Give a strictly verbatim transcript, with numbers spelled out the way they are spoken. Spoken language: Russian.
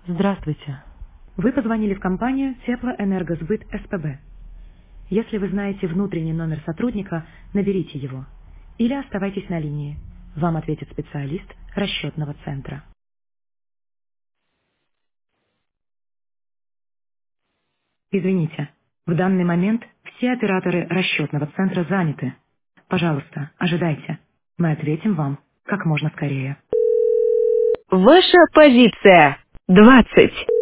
Здравствуйте. Вы позвонили в компанию Теплоэнергосбыт СПБ. Если вы знаете внутренний номер сотрудника, наберите его. Или оставайтесь на линии. Вам ответит специалист расчетного центра. Извините, в данный момент все операторы расчетного центра заняты. Пожалуйста, ожидайте. Мы ответим вам как можно скорее. Ваша позиция двадцать.